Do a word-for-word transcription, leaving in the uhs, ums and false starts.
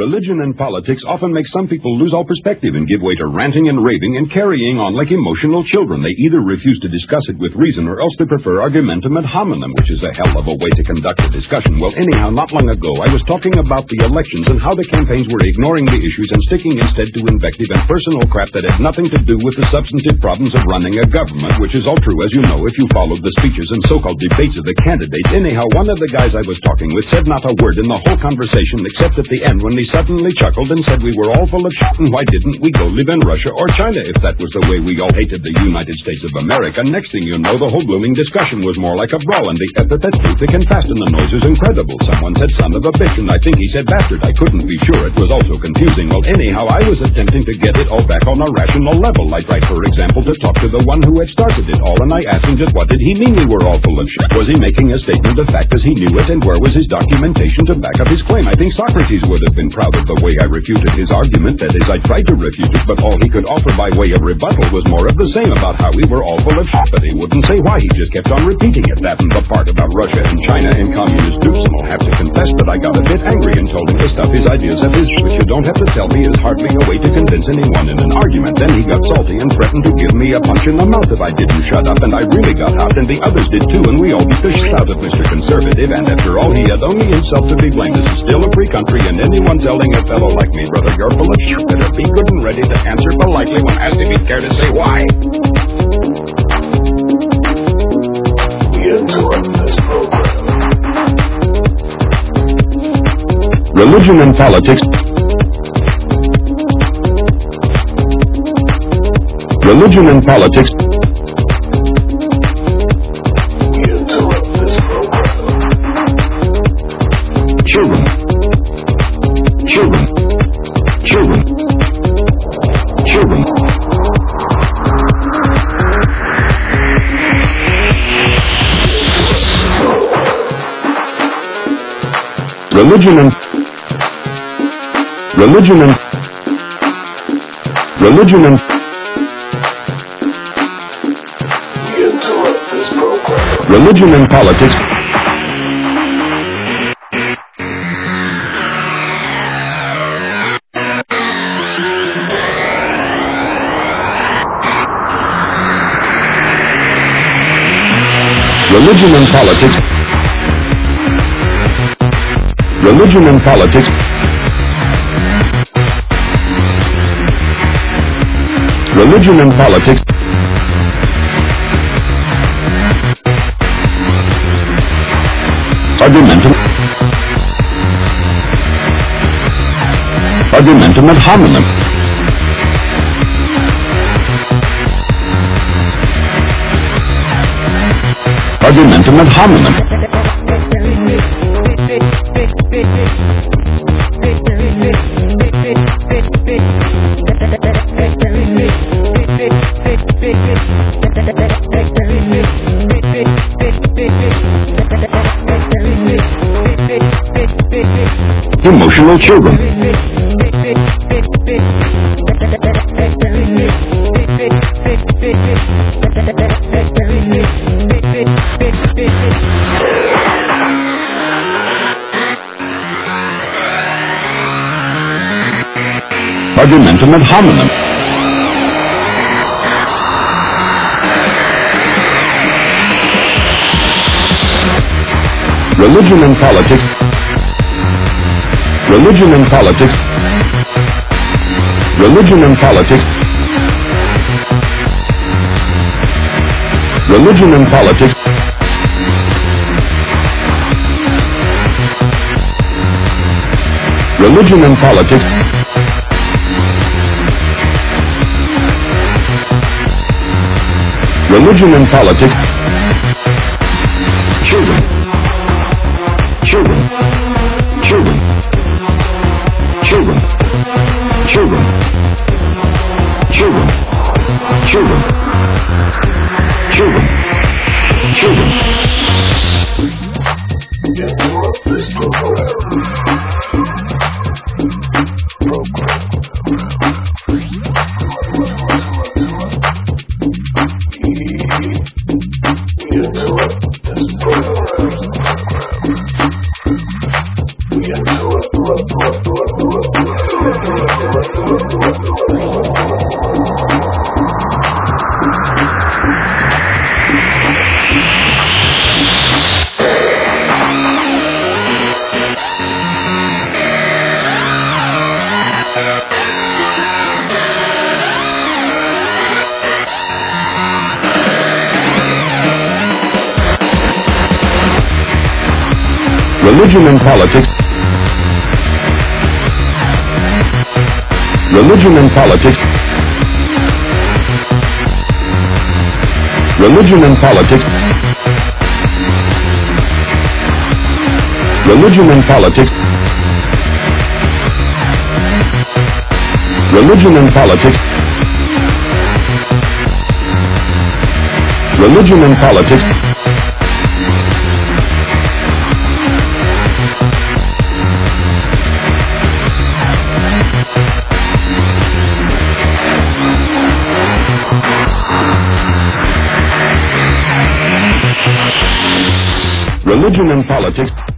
Religion and politics often make some people lose all perspective and give way to ranting and raving and carrying on like emotional children. They either refuse to discuss it with reason or else they prefer argumentum ad hominem, which is a hell of a way to conduct a discussion. Well, anyhow, not long ago, I was talking about the elections and how the campaigns were ignoring the issues and sticking instead to invective and personal crap that had nothing to do with the substantive problems of running a government, which is all true, as you know, if you followed the speeches and so-called debates of the candidates. Anyhow, one of the guys I was talking with said not a word in the whole conversation except at the end when he suddenly chuckled and said we were all full of shit and why didn't we go live in Russia or China if that was the way we all hated the United States of America. Next thing you know, the whole blooming discussion was more like a brawl, and the epithets too thick and fast, and the noise is incredible. Someone said son of a bitch, and I think he said bastard. I couldn't be sure. It was also confusing. Well, anyhow, I was attempting to get it all back on a rational level. Like, right, for example, to talk to the one who had started it all, and I asked him just what did he mean we were all full of shit? Was he making a statement of fact as he knew it, and where was his documentation to back up his claim? I think Socrates would have been proud of the way I refuted his argument. That is, I tried to refute it, but all he could offer by way of rebuttal was more of the same about how we were all full of shit, but he wouldn't say why. He just kept on repeating it. That and the part about Russia and China and communist dupes, and I'll have to confess that I got a bit angry and told him to stuff his ideas of his, which you don't have to tell me is hardly a way to convince anyone in an argument. Then he got salty and threatened to give me a punch in the mouth if I didn't shut up, and I really got hot, and the others did too, and we all beat the shit out of Mister Conservative, and after all, he had only himself to be blamed. This is still a free country, and anyone telling a fellow like me, brother, you're full of shit, better be good and ready to answer politely when asked if he'd care to say why. We interrupt this program. Religion and politics. Religion and politics. We interrupt this program. Children. Children. Children. Children. Religion and Religion and Religion and We interrupt this program. Religion and politics. Religion and politics. Religion and politics. Religion and politics. Argumentum. Argumentum ad hominem. Argumentum ad hominem. Emotional children. Argumentum ad hominem. Religion and politics. Religion and politics. Religion and politics. Religion and politics. Religion and politics. Religion and politics. Children. Children. Children. Children. Children. Children. Children. Children. Children. Interrupt this program. Program. We interrupt this program. We interrupt. Religion and politics. Religion and politics. Religion and politics. Religion and politics. Religion and politics. Religion and politics. Religion and politics.